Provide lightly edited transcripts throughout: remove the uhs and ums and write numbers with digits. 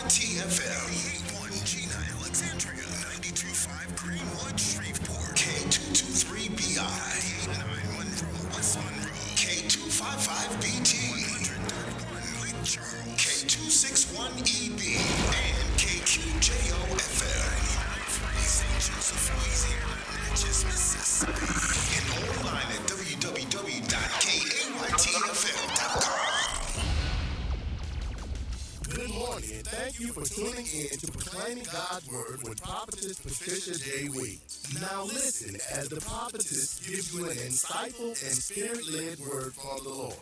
KYTFM. 81 Gina, Alexandria. 92.5 Greenwood, Shreveport. K223BI. 89 Monroe, West Monroe. K255BT. 131 Lake Charles. K261EB. And KQJOFM. 99.3 St. Joseph, Louisiana. Natchez, Mississippi. And online at www.kaytfm.com. Good morning, and thank you for tuning in to Proclaiming God's Word with Prophetess Patricia J. Weeks. Now listen as the prophetess gives you an insightful and spirit-led word from the Lord.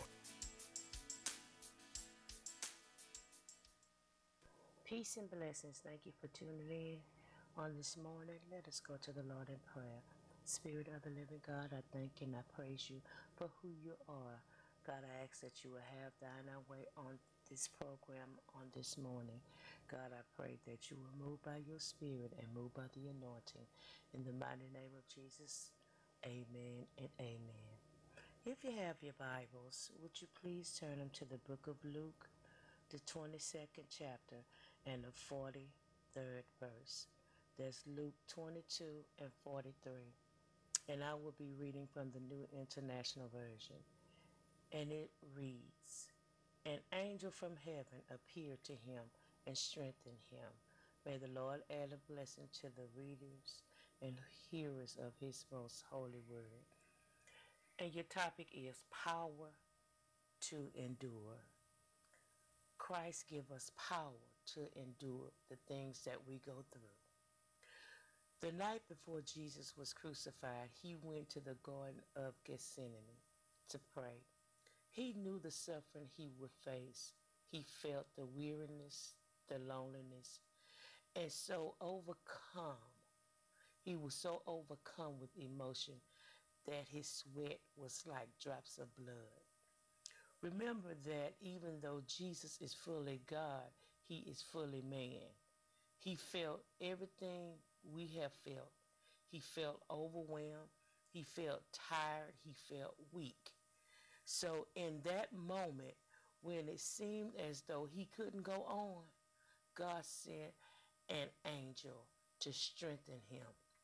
Peace and blessings. Thank you for tuning in on this morning. Let us go to the Lord in prayer. Spirit of the living God, I thank and I praise you for who you are. God, I ask that you will have thine own way on this program on this morning. God, I pray that you will move by your spirit and move by the anointing. In the mighty name of Jesus, amen and amen. If you have your Bibles, would you please turn them to the book of Luke, the 22nd chapter and the 43rd verse. That's Luke 22 and 43. And I will be reading from the New International Version. And it reads, An angel from heaven appeared to him and strengthened him. May the Lord add a blessing to the readers and hearers of his most holy word. And your topic is power to endure. Christ give us power to endure the things that we go through. The night before Jesus was crucified, he went to the Garden of Gethsemane to pray. He knew the suffering he would face. He felt the weariness, the loneliness, and so overcome. He was so overcome with emotion that his sweat was like drops of blood. Remember that even though Jesus is fully God, he is fully man. He felt everything we have felt. He felt overwhelmed. He felt tired. He felt weak. So in that moment, when it seemed as though he couldn't go on, God sent an angel to strengthen him.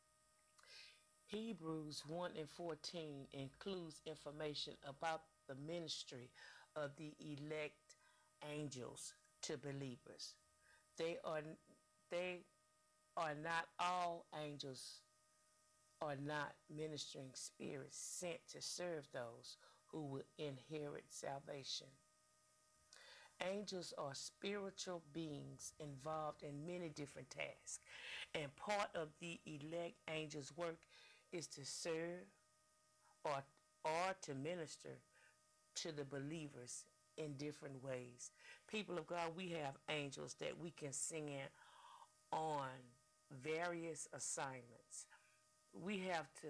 Hebrews 1 and 14 includes information about the ministry of the elect angels to believers. They are they are not all angels are not ministering spirits sent to serve those who will inherit salvation. Angels are spiritual beings involved in many different tasks, and part of the elect angels' work is to serve or, or to minister to the believers in different ways. People of God, we have angels that we can send on various assignments. We have to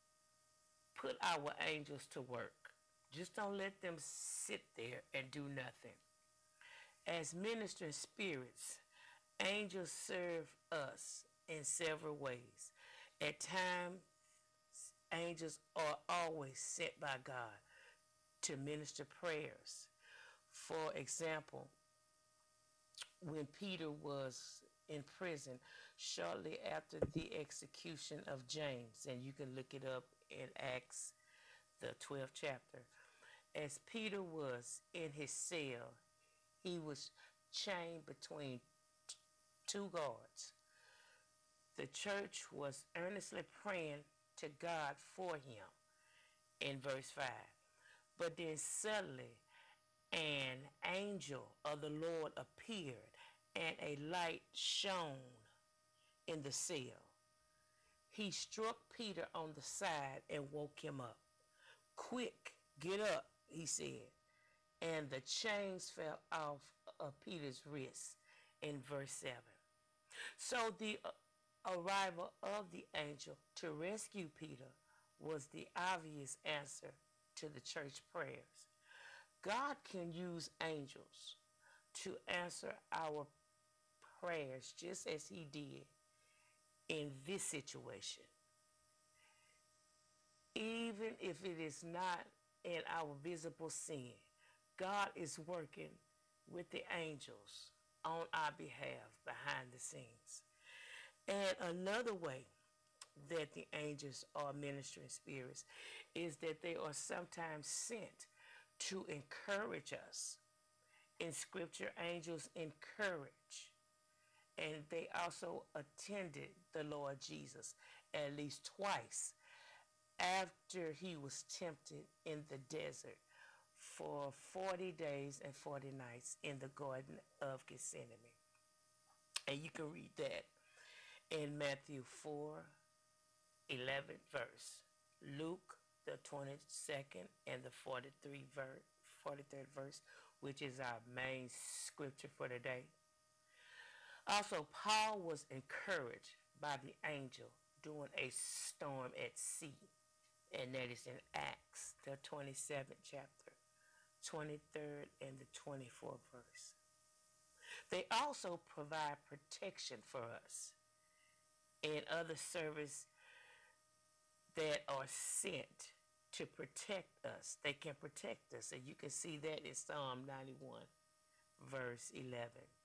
put our angels to work. Just don't let them sit there and do nothing. As ministering spirits, angels serve us in several ways. At times, angels are always sent by God to minister prayers. For example, when Peter was in prison shortly after the execution of James, and you can look it up in Acts, the 12th chapter. As Peter was in his cell, he was chained between two guards. The church was earnestly praying to God for him in verse 5. But then suddenly an angel of the Lord appeared, and a light shone in the cell. He struck Peter on the side and woke him up. Quick, get up, he said. And the chains fell off of Peter's wrists in verse 7. So the arrival of the angel to rescue Peter was the obvious answer to the church prayers. God can use angels to answer our prayers just as he did in this situation. Even if it is not in our visible sin, God is working with the angels on our behalf behind the scenes. And another way that the angels are ministering spirits is that they are sometimes sent to encourage us. In scripture, angels encourage, and they also attended the Lord Jesus at least twice after he was tempted in the desert for 40 days and 40 nights in the Garden of Gethsemane. And you can read that in Matthew 4, 11th verse, Luke the 22nd and the 43rd verse, which is our main scripture for today. Also, Paul was encouraged by the angel during a storm at sea, and that is in Acts, the 27th chapter, 23rd and the 24th verse. They also provide protection for us and other service that are sent to protect us. They can protect us, and you can see that in Psalm 91, verse 11.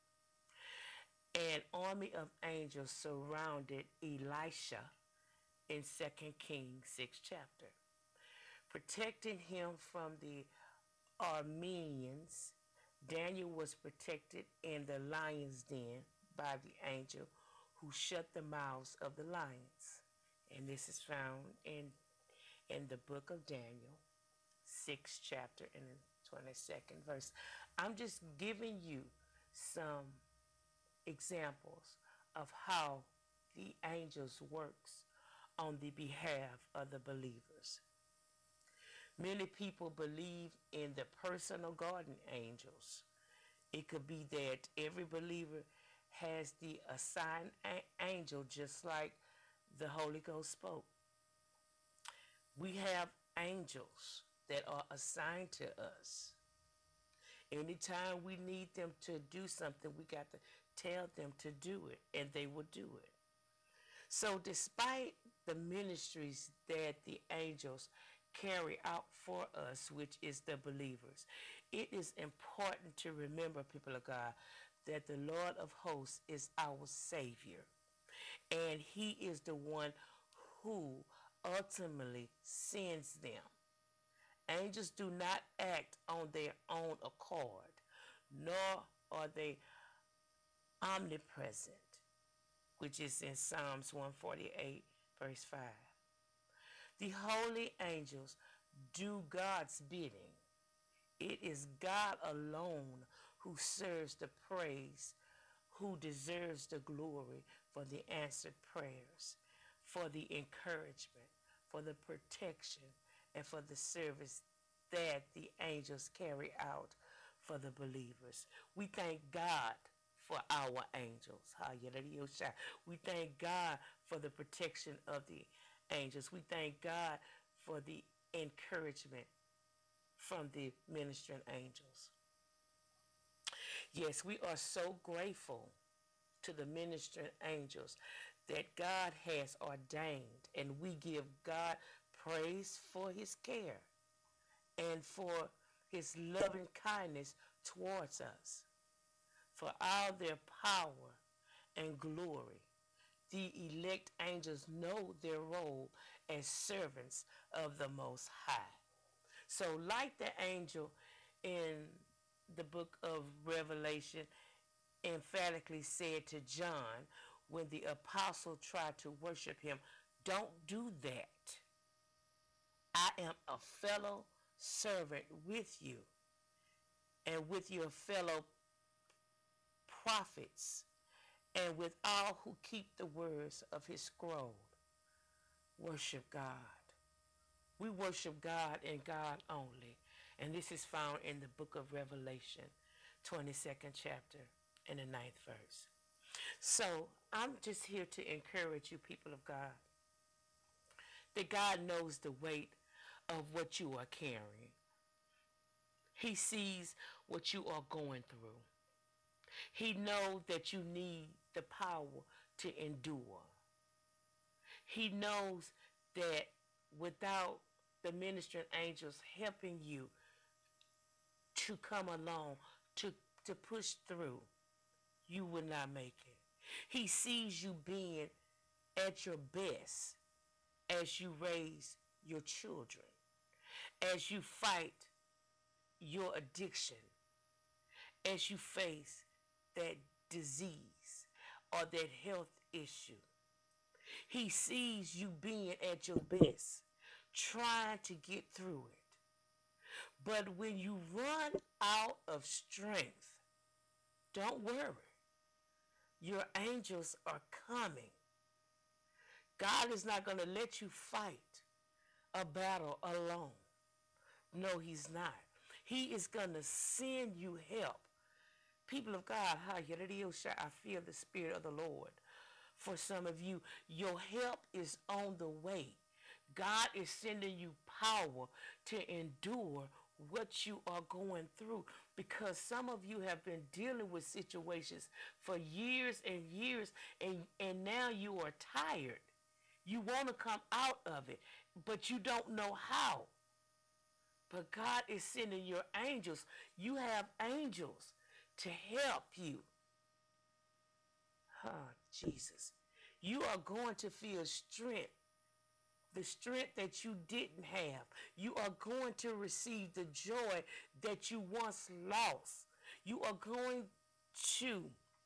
An army of angels surrounded Elisha in 2 Kings 6 chapter, protecting him from the Arameans. Daniel was protected in the lion's den by the angel who shut the mouths of the lions. And this is found in the book of Daniel, 6th chapter and the 22nd verse. I'm just giving you some examples of how the angels works on the behalf of the believers. Many people believe in the personal guardian angels. It could be that every believer has the assigned angel, just like the Holy Ghost spoke. We have angels that are assigned to us. Anytime we need them to do something, we got to tell them to do it, and they will do it. So despite the ministries that the angels carry out for us, which is the believers, it is important to remember, people of God, that the Lord of hosts is our Savior, and he is the one who ultimately sends them. Angels do not act on their own accord, nor are they omnipresent, which is in Psalms 148, verse 5. The holy angels do God's bidding. It is God alone who serves the praise, who deserves the glory for the answered prayers, for the encouragement, for the protection, and for the service that the angels carry out for the believers. We thank God for our angels. We thank God for the protection of the angels. We thank God for the encouragement from the ministering angels. Yes, we are so grateful to the ministering angels that God has ordained, and we give God praise for his care and for his loving kindness towards us, for all their power and glory. The elect angels know their role as servants of the Most High. So like the angel in the book of Revelation emphatically said to John when the apostle tried to worship him, don't do that. I am a fellow servant with you and with your fellow prophets and with all who keep the words of his scroll. Worship God. We worship God and God only. And this is found in the book of Revelation, 22nd chapter and the 9th verse. So I'm just here to encourage you, people of God, that God knows the weight of what you are carrying. He sees what you are going through. He knows that you need the power to endure. He knows that without the ministering angels helping you to come along, to push through, you will not make it. He sees you being at your best as you raise your children, as you fight your addiction, as you face that disease or that health issue. He sees you being at your best, trying to get through it. But when you run out of strength, don't worry. Your angels are coming. God is not going to let you fight a battle alone. No, he's not. He is going to send you help. People of God, I feel the Spirit of the Lord. For some of you, your help is on the way. God is sending you power to endure what you are going through, because some of you have been dealing with situations for years and years, and now you are tired. You want to come out of it, but you don't know how. But God is sending your angels. You have angels to help you. Jesus. You are going to feel strength, the strength that you didn't have. You are going to receive the joy that you once lost. You are going to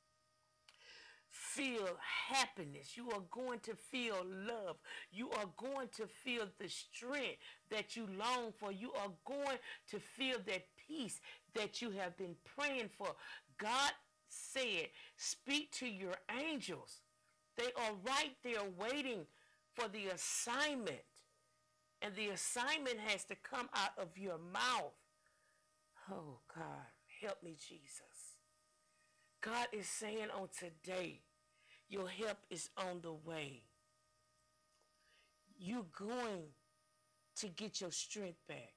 feel happiness. You are going to feel love. You are going to feel the strength that you long for. You are going to feel that peace that you have been praying for. God said, speak to your angels. They are right there waiting for the assignment. And the assignment has to come out of your mouth. Oh, God, help me, Jesus. God is saying on today, your help is on the way. You're going to get your strength back.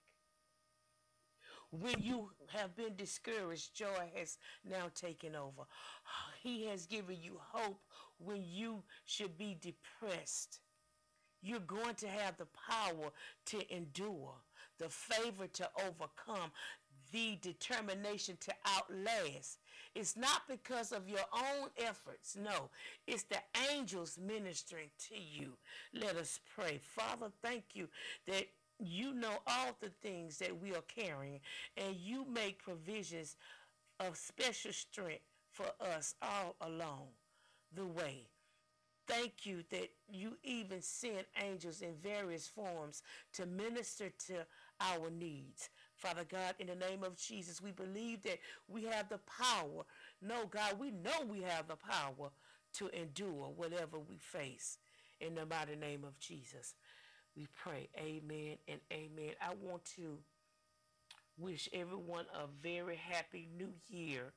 When you have been discouraged, joy has now taken over. He has given you hope when you should be depressed. You're going to have the power to endure, the favor to overcome, the determination to outlast. It's not because of your own efforts. No, it's the angels ministering to you. Let us pray. Father, thank you that you know all the things that we are carrying, and you make provisions of special strength for us all along the way. Thank you that you even send angels in various forms to minister to our needs. Father God, in the name of Jesus, we believe that we have the power. No, God, we know we have the power to endure whatever we face. In the mighty name of Jesus, we pray. Amen and amen. I want to wish everyone a very happy new year.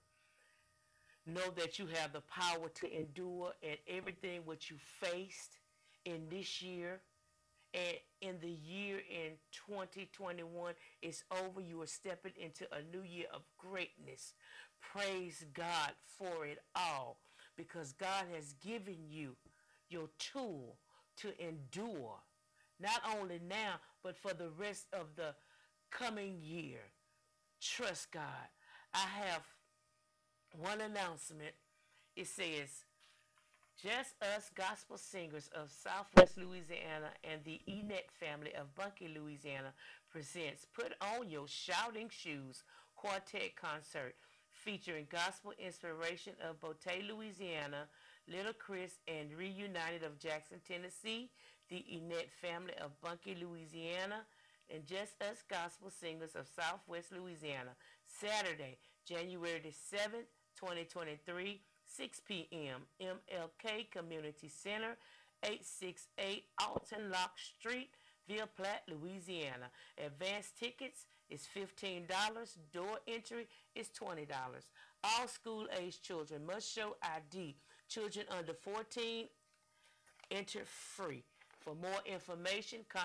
Know that you have the power to endure, and everything what you faced in this year and in the year in 2021 is over. You are stepping into a new year of greatness. Praise God for it all, because God has given you your tool to endure, not only now, but for the rest of the coming year. Trust God. I have one announcement. It says, Just Us Gospel Singers of Southwest Louisiana and the Enet family of Bunkie, Louisiana presents Put On Your Shouting Shoes Quartet Concert, featuring gospel inspiration of Botay, Louisiana, Little Chris, and Reunited of Jackson, Tennessee, the Enet family of Bunkie, Louisiana, and Just Us Gospel Singers of Southwest Louisiana, Saturday, January the 7th, 2023, 6 p.m., MLK Community Center, 868 Alton Locke Street, Ville Platte, Louisiana. Advance tickets is $15. Door entry is $20. All school-age children must show ID. Children under 14 enter free. For more information, contact